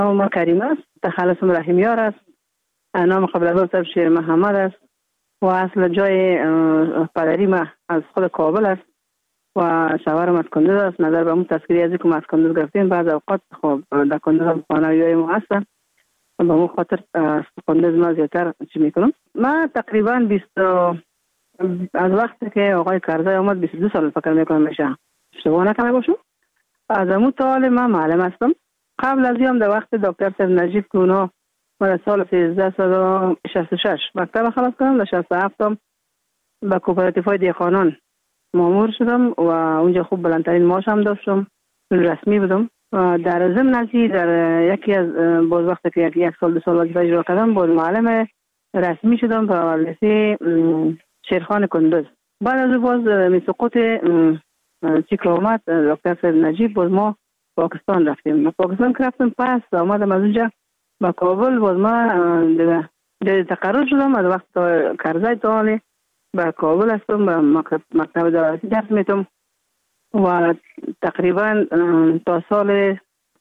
ما کریم است، تخلصم رحیمیار است، نام قبل از او شیر محمد است و اصل جای پدری ما از خود کابل است و شوهرم از کندوز است. نظر به اون تذکری از اینکه از کندوز گرفتیم، بعض اوقات خب در کندوز هم خانویای ما هستن، به اون خاطر کندوز ما زیادتر چی میکنم. ما تقریبا از وقتی که آقای کرزی آمد 22 سال فکر میکنم میشه، اشتباه نکنه باشم. از اون تا من معلم هستم. قبل از این در وقت دکتر سید نجیب که اونا من سال 1366 مکتب خلاص کردم، در 67 هم به کوپراتیفای دیخانان مامور شدم و اونجا خوب بلندترین معاش هم داشتم، رسمی بودم. در ضمن از در یکی از باز وقتی که یک سال 2 سال وظیفه اجرا کردم، باز معلم رسمی شدم در لیسه شیرخان کندوز. بعد از باز می سقوط چیکل آمد دکتر سید نجیب، باز ما پاکستان رفتیم. پاکستان که رفتم پس آمدم از اونجا با کابل، باز ما در تقرر شدم. از وقت کرزی تا با کابل هستم، با مکتب دولتی درس میتم و تقریبا تا سال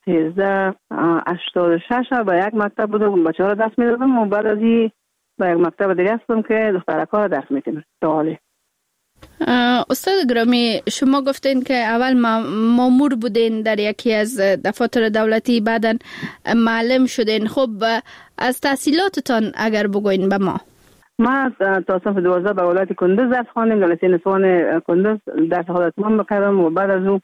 1386 با یک مکتب بودم، بچه ها را درس میدادم و بعد از این با یک مکتب دیگه هستم که دخترک ها درس میتم تا حالی. استاد گرامی، شما گفتین که اول مامور بودین در یکی از دفاتر دولتی، بعدن معلم شدین. خب از تحصیلاتتان اگر بگوین به ما. ما تا صنف 12 به ولایت کندوز درس خواندیم، در لیسه نسوان کندوز درس خود اتمام کردم و بعد از اون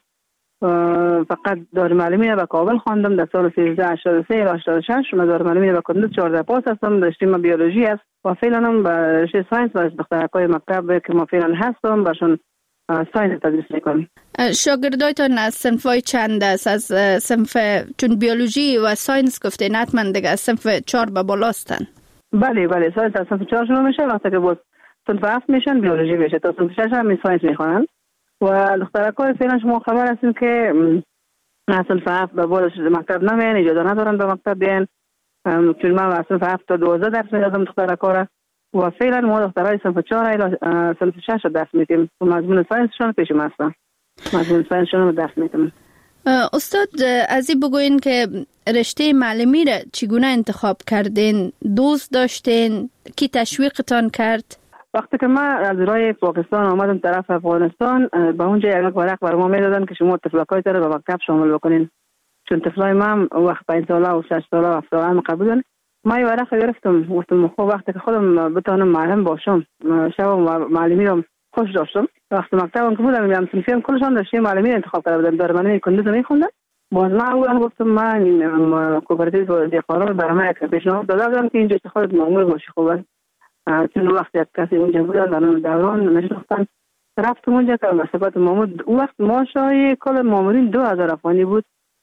فقط دارالمعلمی به کابل خواندم. در سال 1383 تا 86 من دارالمعلمی به کندوز 14 پاس هستم، رشته ما بیولوژی است و فعلا هم به رشته ساینس و دخترکای مکتب که ما فعلا هستم برشون ساینس تدریس میکنم. شاگردایتان از صنفای چند است؟ از صنف چون بیولوژی و ساینس گفتین حتما دیگه از صنف 4 به بالاستن. بله ساینس از صنف 4 شروع میشه، وقتی که باز صنف 7 میشن بیولوژی میشه، تا صنف 6 هم ساینس میخوانن. و دخترکای فعلا شما خبر هستین که اصلا صنف به بالا مکتب نمیان، اجازه ندارن به مکتب بیان، چون من اصلا صنف تا 12 درس میدادم دخترکا را و فعلا ما دخترای صنف 4 الی صنف 6 درس میدیم و مضمون ساینسشون پیش ما هستن، مضمون ساینسشون درس میدیم. استاد از این بگوین که رشته معلمی را چگونه انتخاب کردین؟ دوست داشتین؟ کی تشویقتان کرد؟ وقتی که من از راه پاکستان آمدم طرف افغانستان، به اونجا یک ورق بر ما میدادن که شما طفلکایت را به مکتب شامل بکنین، چون طفلای من وقت 5 ساله و 6 ساله و 7 ساله هم قبولن. ما یه ورق گرفتم، گفتم خب وقتی که خودم بتونم معلم باشم، شب معلمی رو خوش داشتم. وقتی مکتبم که بودم میام صنفیم کلشان رشته معلمی انتخاب کرده بودم، دارالمعلمی کندوز میخوندم. باز من اول گفتم من کوپراتیو دیخانان برای من یک پیشنهاد داده بودم که اینجا خودت مامور باشی. خوبه چون وقتی یک کسی اونجا بودن در دوران نشستن، رفتم اونجا که مسابقات مامور اون وقت ماشای کل مامورین 2000 افغانی بود.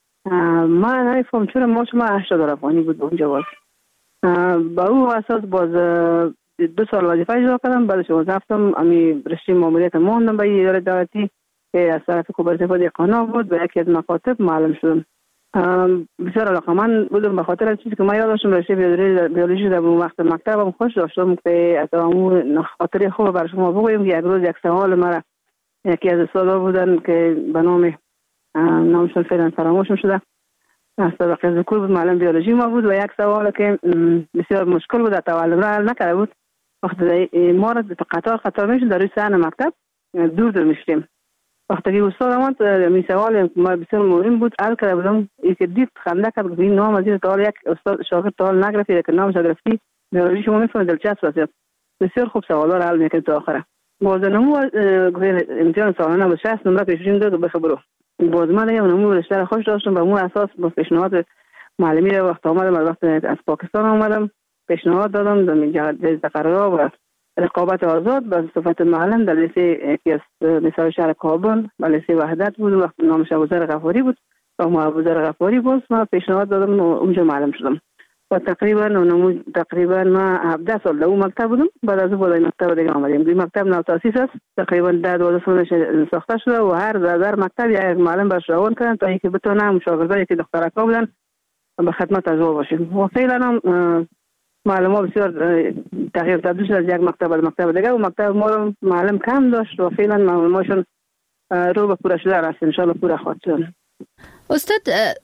من نمیفهم چرا ماش ما 8000 افغانی بود اونجا. باز با او اساس باز 2 سال وظیفه اجرا کردم. بعدش رفتم امی رشته ماموریت ماندم به اداره دولتی که از طرف کوپراتیو دیخانان بود، به یکی از مکاتب معلم شدم. بسیار علاقه‌مند بودم به خاطر از چیزی که من یاد داشتم رشته بیولوژی در اون وقت مکتبم خوش داشتم که از اون خاطره خوب برای شما بگویم. یک روز یک سوال مرا یکی از استادا بودن که به نامشون فعلا فراموشم شده، استاد ذکر بود، معلم بیولوژی ما بود و یک سوال که بسیار مشکل بود تعلم را حل نکرده بود. وقتی ما را قطار میشد در روی صحن مکتب دور میشدیم. وقتی که استاد آمد می سوال ما بسیار مهم بود حل کرده بودم، که دید خنده کرد که این نام از این تا یک استاد شاگرد تا حل نگرفتی که نامش گرفتی بیولوژی شما میفهمید دلچسب است. بسیار خوب سوالا را حل میکرد تا آخره. باز نمو امتحان سالانه با 60 نمره پیشین داد و بخبرو. باز من یه نمو رشته خوش داشتم، به اون اساس با پیشنهاد معلمی را وقت آمدم، وقت از پاکستان آمدم پیشنهاد دادم در تقرر و رقابت آزاد به صفت معلم در لیسه یکی از لیسه‌های شهر کابل و لیسه وحدت بود. وقت نامش ابوذر غفاری بود و ما ابوذر غفاری باز ما پیشنهاد دادم و اونجا معلم شدم و تقریبا ما 17 سال در اون مکتب بودم. بعد از اون بالای مکتب دیگه آمدیم. این مکتب نو تاسیس است، تقریبا 10-12 سال ساخته شده و هر مکتب یک معلم برش روان کردن تا اینکه بتونن شاگردایی که دخترکا بودن به خدمت از او باشیم. و فعلا هم معلمان بسیار تغییر تبدیل شد از یک مکتب به مکتب دیگه و مکتب ما معلم کم داشت و فعلا معلماشون رو به پوره شده است، ان شاء الله پوره خواهد شد. استاد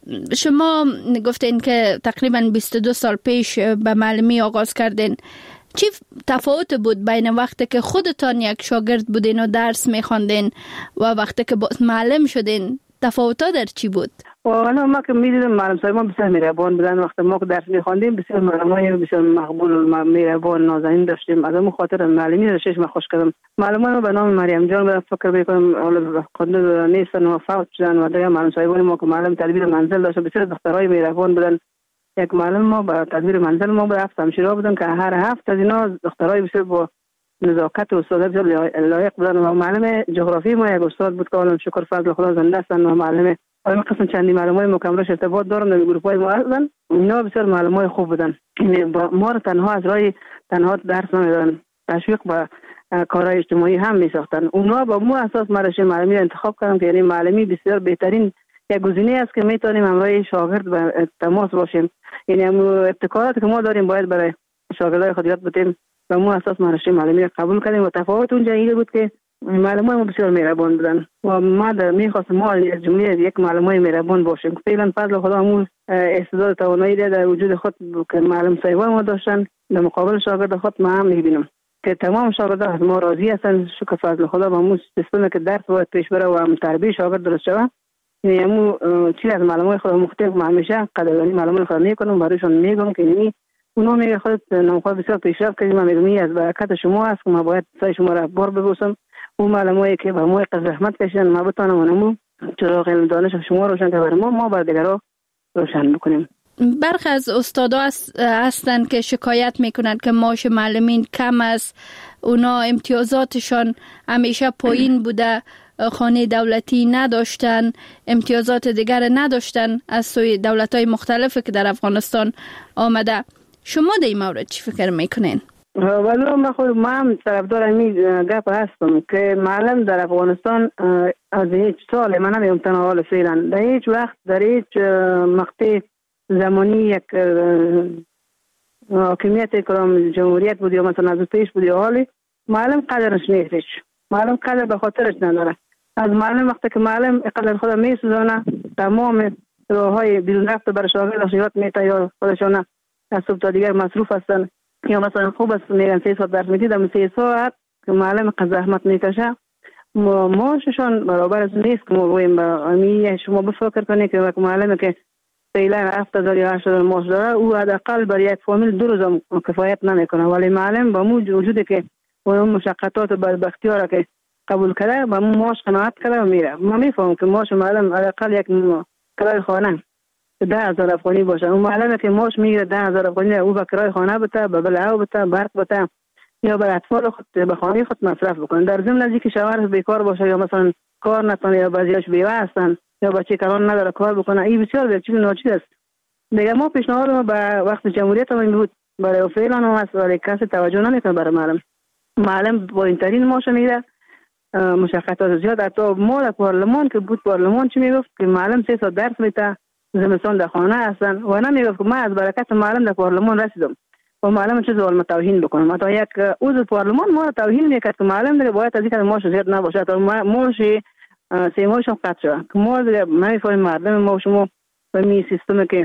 شما گفتین که تقریبا 22 سال پیش به معلمی آغاز کردین. چی تفاوت بود بین وقتی که خودتان یک شاگرد بودین و درس میخواندین و وقتی که معلم شدین؟ تفاوت‌ها در چی بود؟ والا ما که می‌دیدیم معلم صاحبان بسیار مهربان بودن. وقتی ما که درس می‌خواندیم بسیار معلمای بسیار مقبول و مهربان نازنین داشتیم. از اون خاطر معلمی رشش ما خوش کردم. معلمان به نام مریم جان به فکر می‌کنم حالا خونده نیستن و فوت شدن و دیگه معلم صاحبان ما که معلم تدبیر منزل داشت بسیار دخترای مهربان بودن. یک معلم ما با تدبیر منزل ما به هفت همشیرا بودن که هر هفت از اینا دخترای بسیار با نزاکت و استاد بسیار لایق بودن. و معلم جغرافی ما یک استاد بود که الان شکر فضل خدا زنده هستن و معلم این قسم چندی معلمای مکملش ارتباط دارم در گروه‌های ما هستن. اینا بسیار معلمای خوب بودن. ما رو تنها از راه تنها درس نمیدادن، تشویق به کارهای اجتماعی هم میساختن. اونا با مو اساس مرشد معلمی رو انتخاب کردم که یعنی معلمی بسیار بهترین یک گزینه است که میتونیم همراه شاگرد به تماس باشیم. یعنی ابتکاراتی که ما داریم باید برای شاگردای خود یاد بدیم. و مو اساس مرشد معلمی قبول کردیم و تفاوت اونجا این بود که معلمان ما بسیار مهربان بودن و ما می‌خواستیم ما از جمله یک معلمای مهربان باشیم. فعلا فضل خدا همون استعداد توانایی در وجود خود که معلم صاحبان ما داشتن در مقابل شاگرد خود ما هم می‌بینیم که تمام شاگردان از ما راضی هستند. شکر فضل خدا و همون سیستمی که درس باید پیش بره و هم تربیت شاگرد درست شود. یعنی همون چیز از معلمای خود مختلف ما همیشه قدردانی معلمان خود میکنم، برایشون میگم که یعنی اونا میگه خود نامخواه بسیار پیشرفت کردیم. من میگم از برکت شما است که ما باید سای شما را بار ببوسم. اون معلمایی که با ما زحمت کشیدن ما بتونم اونمو چراغ علم دانش شما روشن که برای ما بر دیگران روشن بکنیم. برخی از استادا هستند که شکایت میکنند که معاش معلمین کم است، اونا امتیازاتشان همیشه پایین بوده، خانه دولتی نداشتن، امتیازات دیگر نداشتن از سوی دولت‌های مختلفی که در افغانستان آمده. شما در این مورد چی فکر میکنین؟ ولی ما هم طرفدار این گپ هستم که معلم در افغانستان از هیچ سال من نمیم تنها فعلا در هیچ وقت در هیچ مقطع زمانی یک حاکمیت کلام جمهوریت بود یا مثلا از پیش بود یا حالی معلم قدرش نیستش. معلم قدر به خاطرش نداره. از معلم وقتی که معلم قدر خود میسوزانه تمام راههای بیرون رفت برای شاگرد یاد میته یا خودشان از صبح تا دیگر مصروف هستن یا مثلا خوب است میگن 3 ساعت درس میدید اما 3 ساعت که معلم قد زحمت میکشه معاششان برابر از نیست که ما بگوییم با شما بفکر کنید که معلمی که فعلا 7000 یا 8000 معاش داره او حداقل برای یک فامیل 2 روز کفایت نمیکنه. ولی معلم با وجودی که اون مشقتات و بدبختی‌ها را که قبول کرده با معاش قناعت کرده و میره. ما میفهمم که معاش معلم حداقل یک کرای خانه 10,000 افغانی باشه. اون معلمی که معاش میگیره 10,000 افغانی او به کرای خانه بده، به بلعه بده، برق بده یا برای اطفال خود به خانه خود مصرف بکنه. در ضمن از اینکه شوهرش بیکار باشه یا مثلا کار نکنه یا بعضیاش بیوه هستن یا بچه کاران نداره کار بکنه، این بسیار چیز ناچیز است. دیگه ما پیشنهاد ما به وقت جمهوریت هم بود برای فعلا هم است ولی کسی توجه نمیکنه برای معلم با این ترین معاش میگیره، مشقتات زیاد. حتی ما در پارلمان که بود پارلمان چی میگفت که معلم 3 ساعت درس میده زمستان در خانه هستن و نمیگفت که من از برکت معلم در پارلمان رسیدم و معلم چه ظلم توهین بکنم. حتی یک عضو پارلمان ما توهین میکرد که معلم دیگه باید از اینکه معاش زیاد نباشه تا معاش 3 ماهش هم قطع شد که ما دیگه نمیفهمیم مردم ما و شما به می سیستمی که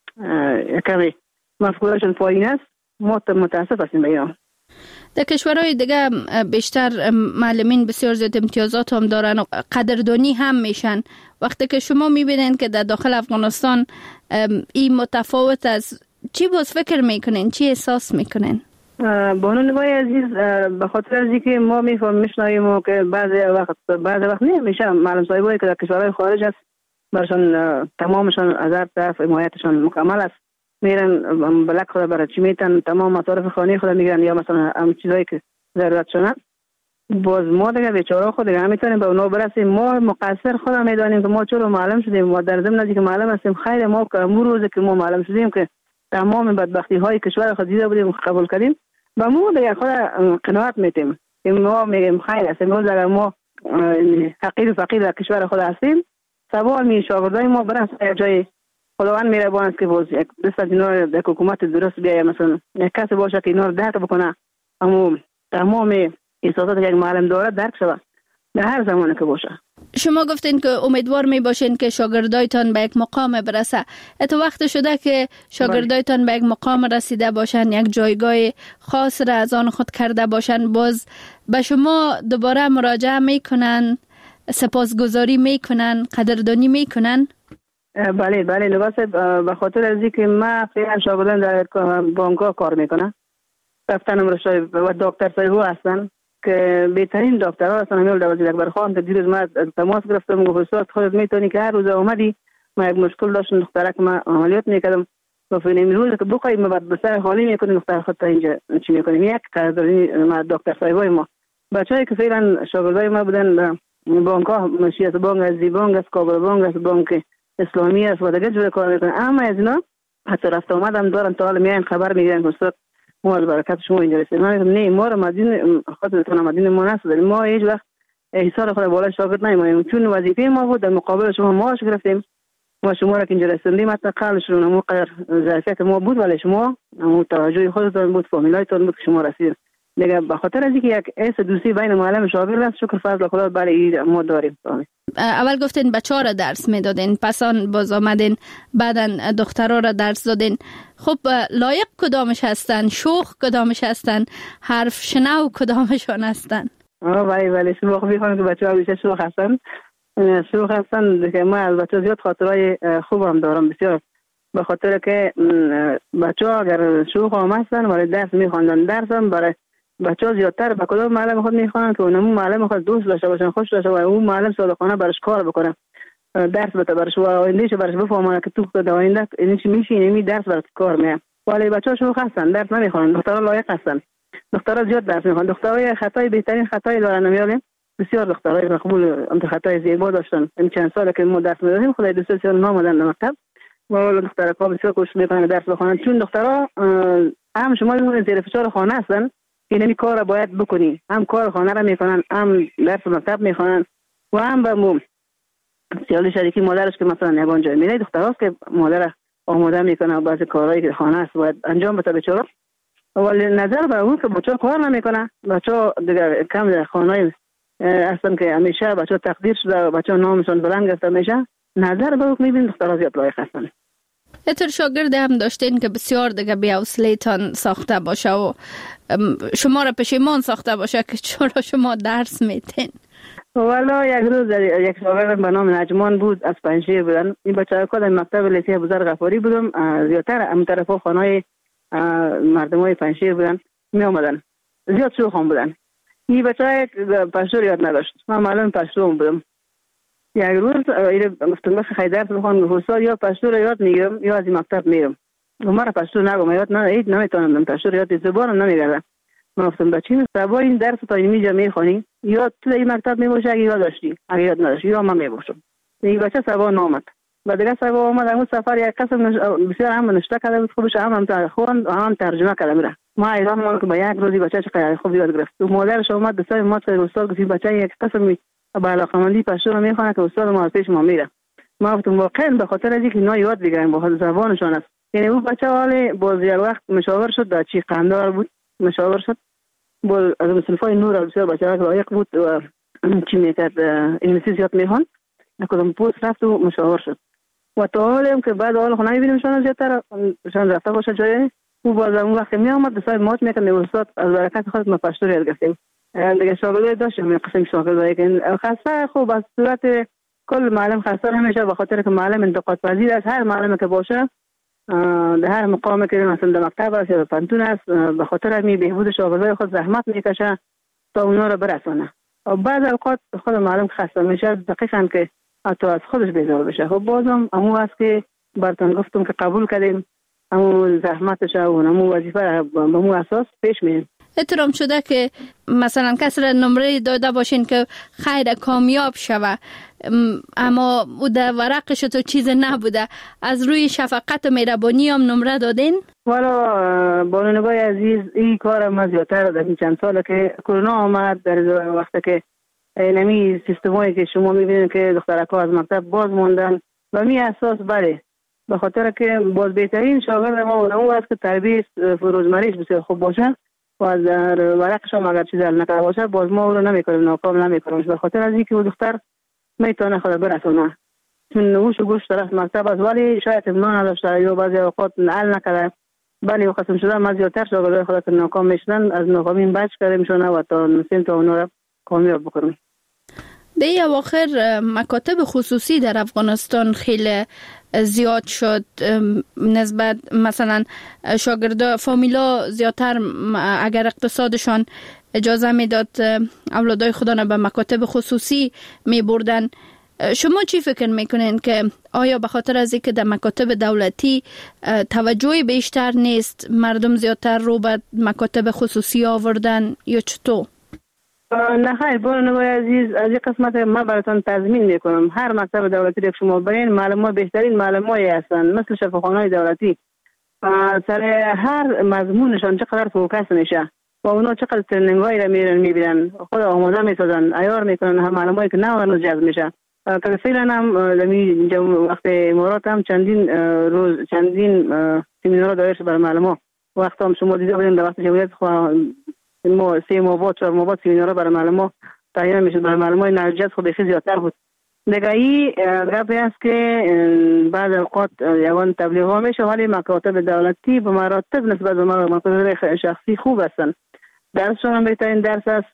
کمی مفکورشون پایین است ما متاسف هستیم به اینا. در کشورهای دیگه بیشتر معلمین بسیار زیاد امتیازات هم دارن و قدردانی هم میشن. وقتی که شما میبینین که در داخل افغانستان این متفاوت از چی باز فکر میکنین؟ چی احساس میکنین؟ بانو نوای عزیز به خاطر از اینکه ما میشنویم که بعضی وقت نمیشه معلم صاحبایی که در کشورهای خارج است برشان تمامشان از هر طرف حمایتشان مکمل است، میرن بلک خود برای چی میتن تمام مصارف خانه خود میگیرن یا مثلا هم چیزایی که ضرورت شدن. باز ما دیگه بیچاره خود دیگه نمیتونیم به اونا برسیم. ما مقصر خود میدانیم که ما چرا معلم شدیم و در ضمن که معلم هستیم خیر ما که امروز روزی که ما معلم شدیم که تمام بدبختی های کشور خود دیده بودیم قبول کردیم و ما دیگه خود قناعت میتیم که ما میگیم خیر است. امروز اگر ما فقیر و فقیر در کشور خود هستیم سوال می شاگردای ما برن جای خداوند مهربان است که باز یک دست از اینا در حکومت درست بیایه، مثلا یک کسی باشه که اینا رو درک بکنه اما تمام احساسات که یک معلم داره درک شود در هر زمانی که باشه. شما گفتین که امیدوار می باشین که شاگردایتان به یک مقام برسه. تو وقت شده که شاگردایتان به یک مقام رسیده باشن، یک جایگاه خاص را از آن خود کرده باشن، باز به شما دوباره مراجعه میکنن، سپاسگزاری میکنن، قدردانی میکنن؟ بله لباس به خاطر از اینکه من فعلا شاگردان در بانک‌ها کار میکنم، رفتنم رشای و دکتر صاحبو هستن که بهترین دکترها هستن. امیل دوازی اکبر خان که دیروز من تماس گرفتم گفت استاد خودت میتونی که هر روز اومدی ما یک مشکل داشتم دخترک ما عملیات میکردم گفتم امروز که بخوای ما بعد بسر خالی میکنیم دختر خودت اینجا چی میکنیم. یک قدردانی ما دکتر صاحبای ما بچه‌ای که فعلا شاگردای ما بودن بانک‌ها، مشیت بانک، از بانک، از کابل بانک، از بانک اسلامی است و دیگه جور کار میکنن. اما از اینا حتی رفت آمدم دارن تا حالا میان خبر میگیرن که استاد ما از برکت شما اینجا رسید. من میگم نه، ما رو مدین خودتون مدین ما نسازید، ما هیچ وقت حساب خود بالا شاگرد نمیمونیم، چون وظیفه ما بود در مقابل شما معاش گرفتیم، ما شما را که اینجا رسوندیم. حتی قبلشون مو قدر ظرفیت ما بود ولی شما مو توجه خودتون بود، فامیلایتون بود که شما رسید. دیگه به خاطر از اینکه یک حس دوستی بین معلم و شاگرد است، شکر فضل خدا برای ما داریم. اول گفتین بچه‌ها را درس میدادین، پس آن باز آمدین بعدن دخترها را درس دادین. خب لایق کدامش هستن؟ شوخ کدامش هستن؟ حرف شنو کدامشان هستن؟ بله شوخ میخوام که بچه‌ها بیشتر شوخ هستن. شوخ هستن که ما از بچه‌ها زیاد خاطرای خوبم دارم بسیار، به خاطر که بچه‌ها اگر شوخ هم هستن برای درس میخواندن، درس هم برای بچه‌ها زیادتر به کدام معلم خود میخوانن که اونمون معلم خود دوست داشته باشن، خوش داشته باشن، اون معلم صادقانه برش کار بکنه، درس بده برش و آیندهش برش بفهمونه که تو در آینده این چی میشه، این درس برات کار میاد. ولی بچه‌ها شوخ هستن، درس نمیخوانن. دخترها لایق هستن، دخترها زیاد درس میخوان. دخترها خطای بهترین خطای دارن نمیاریم، بسیار دخترای مقبول انت خطای زیبا داشتن. این چند ساله که ما درس میدادیم خدای دوست سال ما اومدن مکتب و دخترها بسیار کوشش میکنن درس بخونن، چون دخترها هم شما میبینید زیر فشار خانه هستن، این کار را باید بکنی، هم کار خانه را میکنن، هم درس مکتب میخوانن و هم به سیالی شریکی مادرش که مثلا یگان جای میره دخترهاست که مادر آماده میکنه بعضی کارهایی که خانه است باید انجام بده بچه‌ها. ولی نظر به اون که بچه‌ها کار نمیکنه، بچه‌ها دیگه کم در خانه هستن که همیشه بچه‌ها تقدیر شده، بچه‌ها نامشون بلند گرفته میشه، نظر به اون میبینید دخترها زیاد لایق هستن. اتر شاگرد هم داشتین که بسیار دیگه بی‌حوصله‌تان ساخته باشه و شما را پشیمان ساخته باشه که چرا شما درس میتین؟ والا یک روز یک شاگرد به نام نجمان بود، از پنجشیر بودن. این بچه‌ها که در مکتب لیسه بزرگ غفاری بودم، زیادتر هم طرفا خانه‌های مردمای پنجشیر بودن می آمدن، زیاد شوخ هم بودن. این بچه پشتو یاد نداشت، من معلم پشتو هم بودم. یک روز گفتم بخی خیلی درس بخوان، استاد یا پشتو رو یاد میگیرم یا از این مکتب میرم. مرا پشتو نگم، یاد نمیتونم، پشتو یاد زبانم نمیگردم. من گفتم بچه سبا این درس تا اینجا میخونی یا تو این مکتب میباشه، اگه یاد داشتی، اگه یاد نداشتی یا من میباشم. این بچه سبا نامد و دیگه سبا آمد. اون سفر یک قسم بسیار هم نشته کرده بود، خوبش هم خوند هم ترجمه کرده میره. ما ایران ما که با یک روزی بچه چقدر خوب یاد گرفت. تو مادرش اومد دستای ما که استاد گفت بچه یک قسم با علاقمندی پشتو رو میخونه که استاد ما پیش ما میره. ما گفتم واقعا به خاطر از اینکه اینا یاد بگیرن با زبانشون است. یعنی اون بچه حالی باز یک وقت مشاور شد، در چی قندار بود مشاور شد، باز از مصنفای نور بسیار بچه ها لایق بود و چی میکرد انگلیسی زیاد میخوان، کدام پوست رفت و مشاور شد. و تا حالی هم که بعد حال خونه میبینیم شان زیادتر شان رفته باشه جایی، او باز اون وقت می آمد دستای مات میکنه استاد از برکت خود ما پشتو یاد گرفتیم. دیگه شاگردای داشتیم می قسم شاگردایی که خاصه خوب از صورت کل معلم خاصه نمیشه، به خاطر که معلم انتقاد پذیر است. هر معلم که باشه در هر مقام که مثلا در مکتب است یا پانتون است، به خاطر همین بهبود شاگردای خود زحمت میکشه تا اونا رو برسونه. و بعض اوقات خود معلم خسته میشه دقیقاً که حتی از خودش بیزار بشه. خب بازم همون است که براتون گفتم که قبول کردیم همون زحمتش و همون وظیفه به همون اساس پیش میریم. احترام شده که مثلا کسی را نمره داده باشین که خیر کامیاب شوه، اما او در ورقش تو چیز نبوده، از روی شفقت و مهربانی هم نمره دادین؟ والا بانوای عزیز این کار ما زیادتر در این چند ساله که کرونا آمد، در وقتی که نمی سیستمایی که شما میبینید که دخترکا از مکتب باز موندن و می اساس بله، به خاطر که باز بهترین شاگرد ما اون است که تربیت روزمریش بسیار خوب باشه و در ورقش هم اگر چیزی نکرده باشه باز ما او رو نمیکنیم، ناکام نمیکنیم، به خاطر از اینکه او دختر میتونه خود برسونه. چون نوش و گوش طرف مکتب است ولی شاید امنا نداشته یا بعضی اوقات حل نکرده. بله قسم شده ما زیادتر شاگردای خود که ناکام میشدن از ناکامی بچ کردیم شونه و تا نسیم تا اونا را کامیاب بکنیم. در اواخر مکاتب خصوصی در افغانستان خیلی زیاد شد نسبت مثلا شاگردا فامیلا زیادتر اگر اقتصادشان اجازه میداد اولادای خودانو به مکاتب خصوصی می بردن. شما چی فکر میکنین که آیا به خاطر از اینکه در مکاتب دولتی توجه بیشتر نیست مردم زیادتر رو به مکاتب خصوصی آوردن یا چطور؟ نه خیر بانوی عزیز از این قسمت ما براتون تضمین میکنم هر مکتب دولتی که شما برین معلم‌ها بهترین معلم‌های هستن مثل شفاخانه‌های دولتی سر هر مضمونشان چقدر فوکس میشه و اونا چقدر ترنینگ‌هایی را میبینن خود آماده میسازن عیار میکنن هم معلم‌هایی که نه جذب میشه که فعلا هم وقت امارات هم چندین روز چندین سمینار دایر شد برای معلم‌ها وقت هم شما دیده بودین در وقت جمهوریت ما 3 ماه بعد 4 ماه بعد سمینارها برای معلم‌ها تعیین میشد برای معلم‌های نوجات خود خیلی زیادتر بود. دیگه این گپی است که بعض اوقات یوان تبلیغ میشه ولی مکاتب دولتی به مراتب نسبت به مکاتب شخصی خوب هستند. درسشون هم بهترین درس است.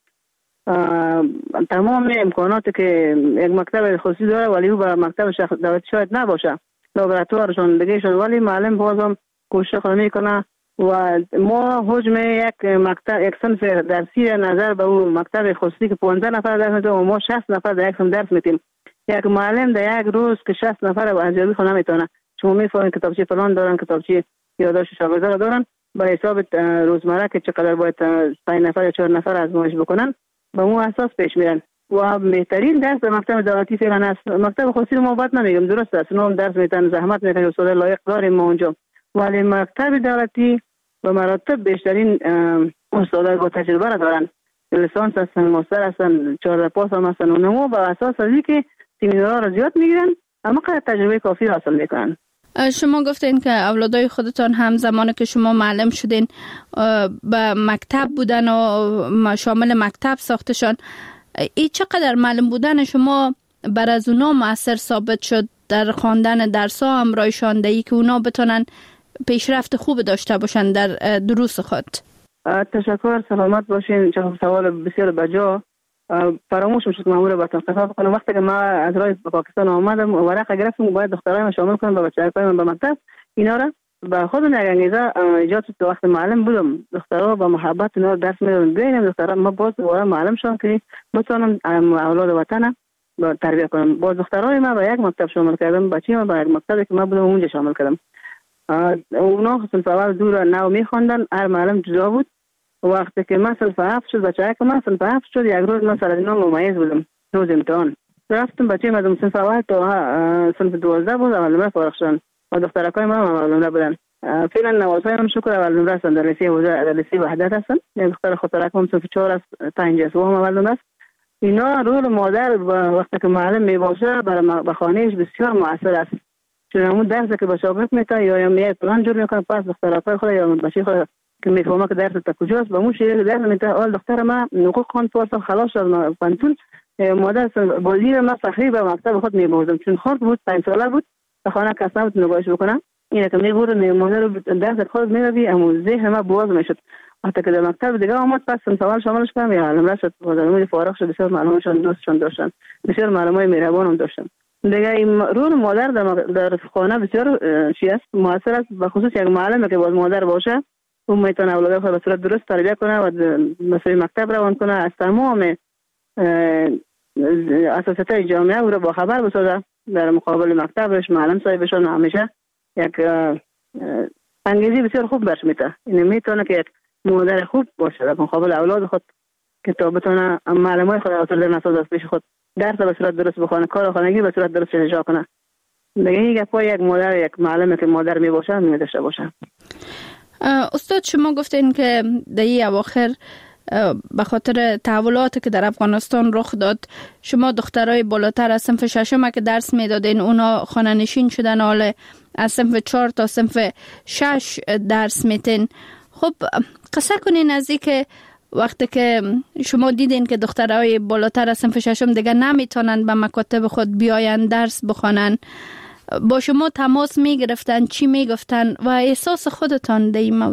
تمام امکاناتی که یک مکتب خصوصی داره ولی او به مکتب دولتی شاید نباشه. لابراتوارشون دیگه شد ولی معلم بازم کوشش خود میکنه و ما حجم یک مکتب یک صنف درسی نظر به اون مکتب خصوصی که 15 نفر درس میتونه و ما 60 نفر در یک صنف درس میتیم. یک معلم در یک روز که 60 نفر رو ارزیابی کنه نمیتونه. شما میفهمید کتابچه فلان دارن کتابچه یادداشت شاگردا دارن به حساب روزمره که چقدر باید 5 نفر یا 4 نفر آزمایش بکنن به اون اساس پیش میرن و بهترین درس در مکتب دولتی فعلا است. مکتب خصوصی ما باید نمیگم درست است اونا درس میتن زحمت میکنن استاد لایق داریم ما اونجا ولی مکتب دولتی به مراتب بیشترین استادای با تجربه را دارن لیسانس هستن ماستر هستن 4 پاس هم هستن و نمو با اساس از اینکه سمینارها را زیاد میگیرن اما قدر تجربه کافی حاصل میکنن. شما گفتین که اولادای خودتان هم زمانی که شما معلم شدین به مکتب بودن و شامل مکتب ساختشان این چقدر معلم بودن شما بر از اونا مؤثر ثابت شد در خواندن درس‌ها همراهشان دهی که اونا بتونن پیشرفت خوب داشته باشن در دروس خود؟ تشکر سلامت باشین. چون سوال بسیار بجا فراموش میشد مامور با تنقیح کنم وقتی که ما از راه پاکستان آمدم ورق گرفتم باید دخترای ما شامل کنم با بچه‌های من به مکتب اینا را با خود نگنگیزه ایجاد شد. وقتی معلم بودم دخترها با محبت اینا درس میدادن ببینم دخترها ما باز دوباره معلم شدم که بتونم اولاد وطن با تربیت کنم. باز دخترای ما به یک مکتب شامل کردم بچه‌ها ما به یک مکتبی که ما بودم اونجا شامل کردم. اونا صنف اول دور نو میخوندن هر معلم جدا بود. وقتی که من صنف 7 شد بچه‌ها که من صنف 7 شد یک روز من سر اینا ممیز بودم روز امتحان رفتم بچه مدام صنف اول تا صنف 12 بود اول نمره فارغ شدن و دخترکای من اول نمره بودن. فعلا نوازهای هم شکر اول نمره هستن در لیسه وحدت هستن. یک دختر خطرک هم صنف 4 است 5 است و هم اول نمره است. اینا رول مادر وقتی که معلم میباشه برای خانهش بسیار مؤثر است. چون همون درسی که به شاگرد میده یا میاد پلان جور میکنه پس دخترکای خود یا بچه خود که میفهمه که درس تا کجاست با موش درس میده اول دختر ما حقوق خوان پارسال خلاص شد پنتون مادر بازی ما فخری به مکتب خود میبردم چون خرد بود 5 ساله بود خانه کس نبود نگاهش بکنم اینه که میبرد مادر درس خود میروی اما ذهن ما باز میشد حتی که در مکتب دیگه آمد پس سوال شاملش کردم یا علم شد بازم فارغ شد بسیار معلومشون دوستشون داشتن بسیار معلمای مهربان هم داشتن. دیگه این رول مادر در خانه بسیار چی است مؤثر است به خصوص یک معلم که باز مادر باشه اون میتونه اولاد خود به صورت درست تربیت کنه و مسئله مکتب روان کنه از تمام اساسات جامعه او را با خبر بسازه در مقابل مکتبش معلم صاحبشون همیشه یک انگیزه بسیار خوب برش میده. این میتونه که یک مادر خوب باشه در مقابل اولاد خود که تا بتونه معلمای خود اثر در نساز از پیش خود درس به صورت درست بخونه کار خانگی به صورت درست اجرا کنه. دیگه این گپای یک مادر یک معلم که مادر می باشه میداشته باشه. استاد شما گفتین که در این اواخر به خاطر تحولاتی که در افغانستان رخ داد شما دخترای بالاتر از صنف 6 که درس میدادین اونا خانه نشین شدن حالا از صنف 4 تا صنف 6 درس میتین. خب قصه کنین از این که وقتی که شما دیدین که دخترای بالاتر از صنف ششم دیگه نمیتونن به مکاتب خود بیاین درس بخوانن، با شما تماس میگرفتن، چی میگفتن و احساس خودتان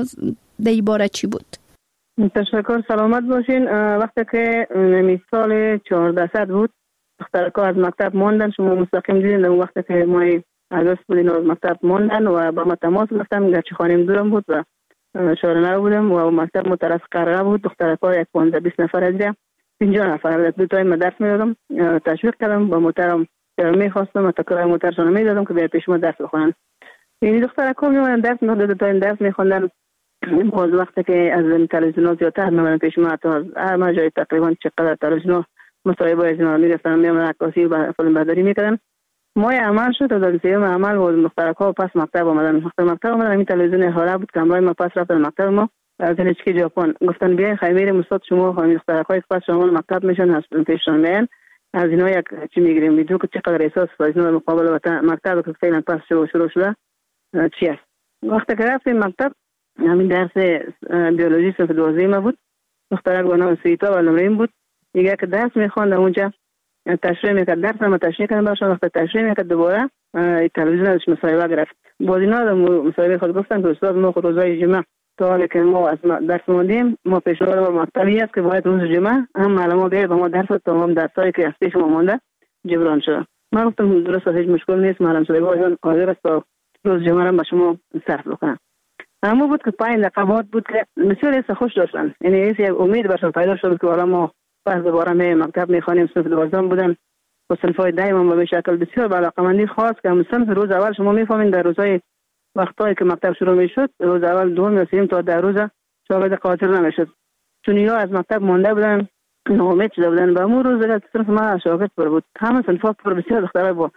در این باره چی بود؟ تشکر، سلامت باشین. وقتی که سال 1400 بود دخترکا از مکتب ماندن، شما مستقیم دیدین وقتی که ما آگوست بودین از مکتب ماندن و با ما تماس گرفتن، گرچه خانم دورم بود و شهرنو بودم و مکتب مطرف قرغه بود. دخترکا یک 15-20 نفر از 50 نفر دو تایم ما درس میدادم. تشویق کردم با محترم میخواستم و تکرار محترشان میدادم که بیاد پیش ما درس بخونن. یعنی دخترکا میومدن درس میخوندن، دو تایم درس میخوندن. باز وقتی که از تلویزیون زیادتر میومدن پیش ما، تا از هر جای تقریبا چقدر تلویزیون مصاحبه از اینا میرفتن، میومدن عکاسی و فیلم برداری میکردن. ما عمل شد تا سیوم عمل و دخترکا پس مکتب اومدن. مکتب اومدن، این تلویزیون حالا بود که ما پس رفتن مکتب. ما از هیچکی ژاپن گفتن بیاین خیمه استاد شما خانم دخترکای پس شما مکتب میشن از پیششون میان، از اینا یک چی میگیریم، میدونم که چقدر احساس از اینا مقابل وطن مکتب که فعلا پس شروع شده چی است. وقتی که رفتیم مکتب، همین درس بیولوژی صنف 12 ما بود. دخترک با نام سویتا و نمرین بود. دیگه که درس میخواند اونجا تشریح میکرد، درس ما تشریح کردن باشن. وقتی تشریح میکرد دوباره تلویزیون ازش مصاحبه گرفت. باز اینا مصاحبه خود گفتن که استاد ما خود روزای جمعه تا حالی که ما از درس موندیم، ما پیشنهاد با مکتبی است که باید روز جمعه هم معلومات بیاید با ما درس تمام درسایی که از پیش ما مونده جبران شد. من گفتم درست هیچ مشکل نیست، معلم صاحب حاضر است تا روز جمعه را با شما صرف بکنم. اما بود که 5 دقیقه بود که بسیار حس خوش داشتن، یعنی یک امید برشون پیدا شد که حالا ما پس دوباره مکتب میخوانیم. صنف 12 بودن و صنفای دایم به شکل بسیار علاقه‌مندی خاص که صنف روز اول شما میفهمین در روزهای وقتایی که مکتب شروع میشد، روز اول دوم رسیدیم تا در روز شاگرد قاطر نمیشد، چون اینا از مکتب مونده بودن، ناامید شده بودن. و امروز روز صنف ما شاگرد پر بود، همه صنفا پر، بسیار دخترای با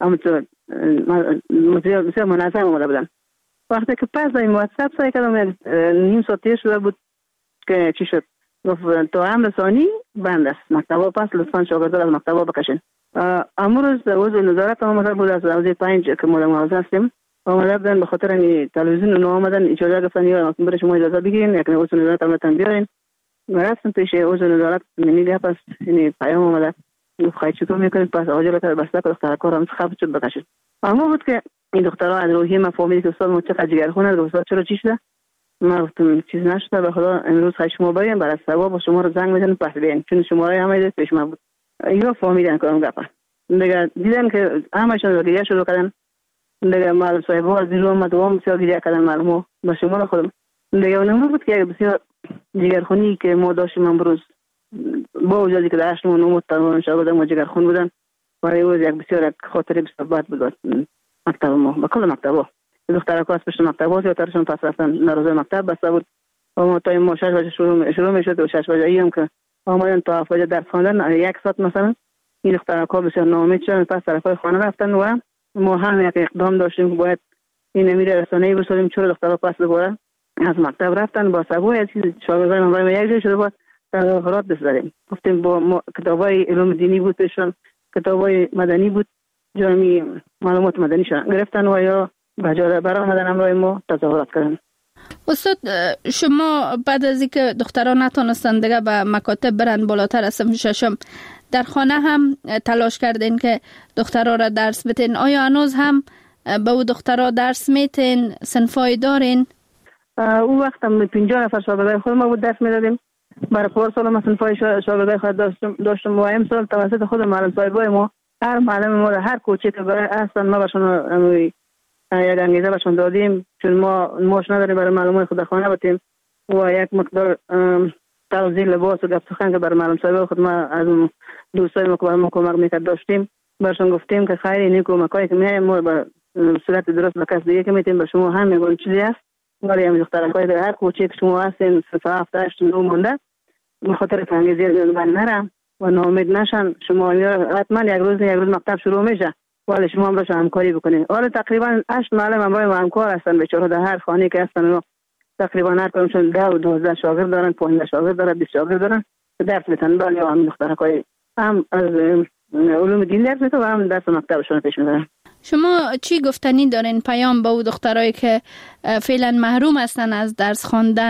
بسیار منظم اومده بودن. وقتی که پس این واتساپ سعی کردم، نیم ساعت تیر شده بود که چی شد، گفت تا هم رسانی بند است مکتبا، پس لطفا شاگردان از مکتبا بکشین. امروز وضع نظارت آمده بود از روزه 5 که ما موازه هستیم، آمده بودن به خاطر این تلویزیون نو آمدن اجازه گفتن یا برای شما اجازه بگیرین، یک وضع نظارت آمدن بیارین. رفتم پیش وضع نظارت، میگه پس این پیام آمده، گفت خواهید چطور میکنید، پس آجر کرد بسته که دخترکا را خفت شد بکشید. اما بود که این دخترها از روحیه من فهمید که استاد ما چقدر جگرخونه است. استاد چرا چی شده؟ من گفتم چیز نشده، به خدا امروز خواهید شما بریم برای ثواب با شما رو زنگ بزنیم پس بیاین، چون شماره همه پیش من بود. اینا فهمیدن که اون گپه دیگه، دیدن که همشون گریه شروع کردن دیگه. معلم صاحب از زیر اومد و بسیار گریه کردن معلومو با شما رو خودم دیگه. اون بود که بسیار جگرخونی که ما داشتیم امروز، با وجودی که داشتیم اون متون شاگرد ما جگرخون بودن، ولی روز یک بسیار خاطره بسیار بد بود مکتب ما با کل مکتبا. دخترها از پشت مکتبا زیادترشون پس رفتن در روز مکتب بسته بود و ما تا ما 6 بجه شروع میشد و 6 بجه هم که آمدن تا 7 بجه درس خواندن، یک ساعت مثلا. این دخترها بسیار ناامید شدن، پس طرفای خانه رفتن و ما هم یک اقدام داشتیم که باید این امیر رسانه‌ای بسازیم. چرا دخترها پس دوباره از مکتب رفتن با سبوی چیز شاگردان ما برای یک جای شده بود تظاهرات بزدیم. گفتیم با کتابای علوم دینی بود پیشون، کتابای مدنی بود، جامعه معلومات مدنی شدن گرفتن و یا بجاره برای آمدن امرای ما تظاهرات کردن. استاد شما بعد از اینکه دختران نتونستن دیگه به مکاتب برن بالاتر از صنف ششم، در خانه هم تلاش کردین که دخترها را درس بتین. آیا هنوز هم به او دخترها درس میتین؟ صنفای دارین؟ اون وقت هم 50 نفر شاگردای خود ما بود درس میدادیم. برای پارسال ما صنفای شاگردای خود داشتم و امسال توسط خود معلم صاحبای ما، هر معلم ما هر کوچه که هستن ما باشون یک انگیزه باشون دادیم، چون ما ماش نداریم برای معلومات خود خانه بتیم و یک مقدار توزیع لباس و گپ سخن که برای معلم صاحب خود ما از دوستای ما که برای ما کمک میکرد داشتیم، برشون گفتیم که خیر این کمکایی که میایم ما به صورت درست به کس دیگه که میتیم به شما هم میگون چیزی است. ولی همین دخترکای در هر کوچه که شما هستین 7 8 9 مونده به خاطر انگیزه من نرم و ناامید نشن. شما حتما یک روز مکتب شروع میشه، ولی شما هم باشه همکاری بکنید. حالا تقریبا 8 معلم همراه ما همکار هستن، بیچاره در هر خانه که هستن تقریبا هر کدومشون 10 و 12 شاگرد دارن، 15 شاگرد دارن، 20 شاگرد دارن درس میتن. ولی هم دخترکای هم از علوم دین درس میتن و هم درس مکتبشون پیش میبرن. شما چی گفتنی دارین پیام با او دخترایی که فعلا محروم هستن از درس خواندن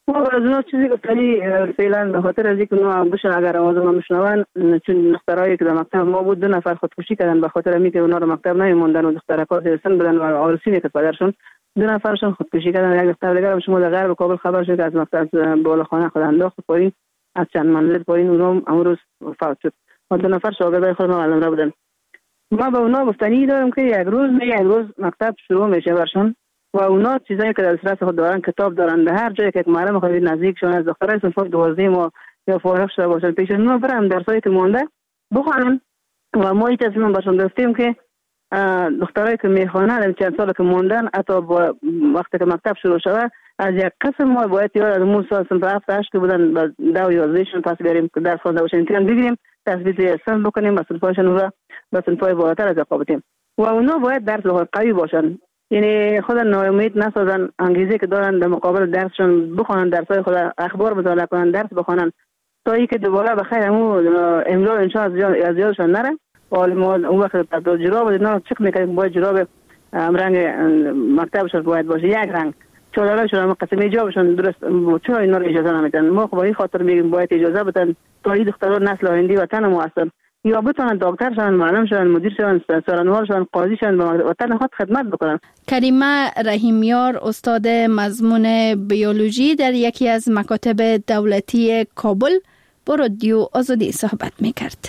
و از اون چیزی که خیلی فعلا به خاطر از اینکه اونا بشن اگر آواز ما میشنون، چون دخترایی که در مکتب ما بود 2 نفر خودکشی کردن به خاطر اینکه اونا رو مکتب نمیموندن و دخترکا سن بدن و آرسینی که پدرشون 2 نفرشون خودکشی کردن. یک دختر دیگه هم شما در غرب کابل خبر شد که از مکتب بالاخانه خود انداخت پایین، از چند منزل پایین اونم امروز فوت شد. و 2 نفر شاگردای خود ما معلم بودن. ما به اونا گفتنی دارم که یک روز مکتب شروع میشه برشون و اونا چیزایی که در دسترس خود دارن، کتاب دارن، به هر جایی که یک معلم خود نزدیکشون از دخترای صنف 12 ما یا فارغ شده باشن پیش اونا برن درسایی که مونده بخونن. و ما این تصمیم برشون گرفتیم که دخترایی که میخوانن چند سال که موندن حتی وقتی که مکتب شروع شده از یک قسم ما باید یاد از اون سال صنف 7 8 که بودن با 10 و 11 شون پس بریم که درس خوانده باشن امتحان بگیریم، تثبیت سن بکنیم و صنفاشون رو به صنفای بالاتر از رقابتیم. و اونا باید درس قوی باشن، یعنی خود ناامید نسازن، انگیزه که دارن در مقابل درسشون بخونن، درسای خود اخبار مطالعه کنن، درس بخونن تا اینکه دوباره بخیر همون املا انشاء از یادشون نره. حالا ما اون وقت تا جراب اینا چک میکنیم باید جراب رنگ مکتبشون باید باشه یک رنگ، چهارشون قسم جوابشون درست چرا اینا رو اجازه نمیدن. ما خب این خاطر میگیم باید اجازه بدن تا این دختران نسل آینده وطن ما هستن یا بتونن دکتر شون، معلم شون، مدیر شون، سرانوار شون، قاضی شون، به وطن خود خدمت بکنن. کریمه رحیمیار استاد مضمون بیولوژی در یکی از مکاتب دولتی کابل با رادیو آزادی صحبت میکرد.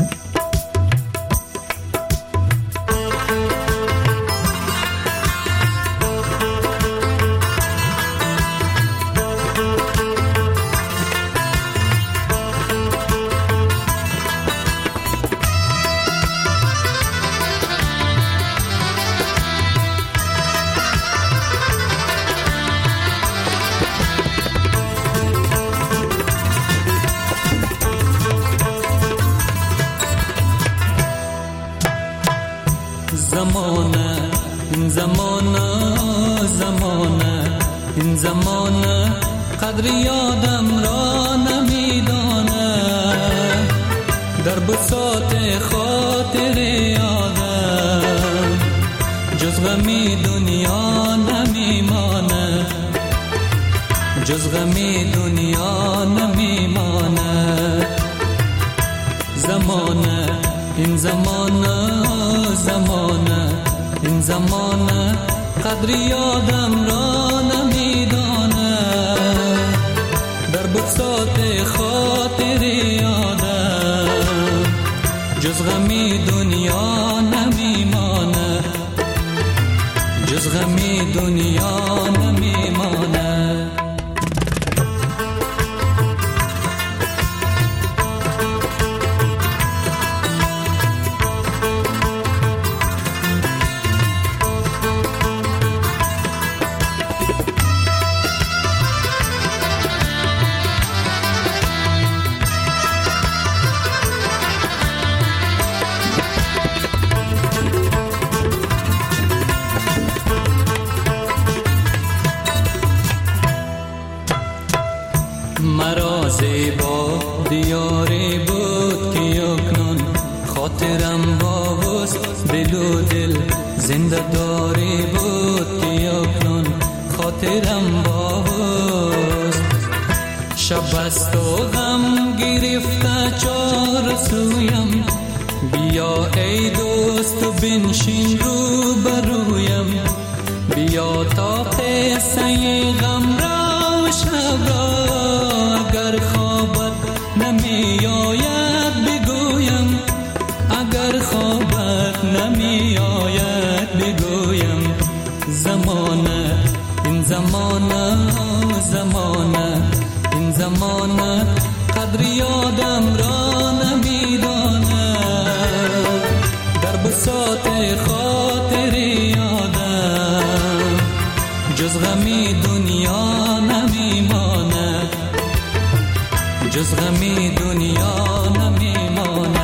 این زمانه قدر یادم را نمیدانه، در بساط خاطر یادم جز غمی دنیا نمیمانه، جز غمی دنیا نمیمانه. زمانه این زمانه قدر یادم را نمیدانه، در بساط خاطر یادم جز غمی دنیا نمیمانه، جز غمی دنیا نمیمانه. مرا زیبا دیاری بود که اکنون خاطرم باست، دل و دل زنده داری بود که اکنون خاطرم باست. شب است و غم گرفته چار سویم، بیا ای دوست و بنشین رو برویم، بیا تا قصه غم را و شب را اگر خوابت نمی آید بگویم، اگر خوابت نمی آید بگویم. زمانه این زمانه قدر یادم را نمیدانه، در بساط خاطر یادم جز غمی دنیا نمیمانه، جز غمی دنیا نمیمانه.